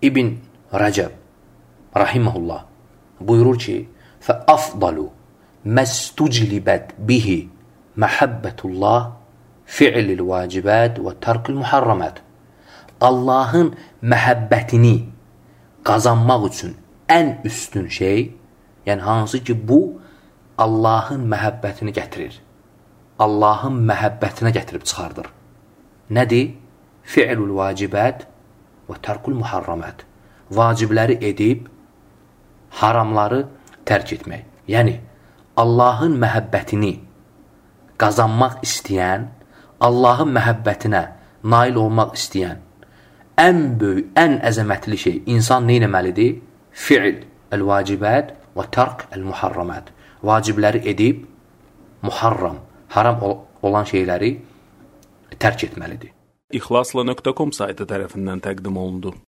İbn Rəcəb rahimehullah buyurur ki: "Fəafdalu məstuclibət bihi məhəbbətullah fi'lil vacibat və tərkil muharramat." Allahın məhəbbətini qazanmaq üçün ən üstün şey, yəni hansı ki bu Allahın məhəbbətini gətirir. Allahın məhəbbətinə gətirib çıxardır. Nədir? Fi'lul vacibat və tərkul muharramat. Vacibləri edib, haramları tərk etmək. Yəni, Allahın məhəbbətini qazanmaq istəyən, Allahın məhəbbətinə nail olmaq istəyən ən böyük, ən əzəmətli şey insan nə etməlidir? Fi'l el-vacibat və tərk el-muharramat. Vacibləri edib, muharram, haram olan şeyləri tərk etməlidir. İxlasla.com saytı tərəfindən təqdim olundu.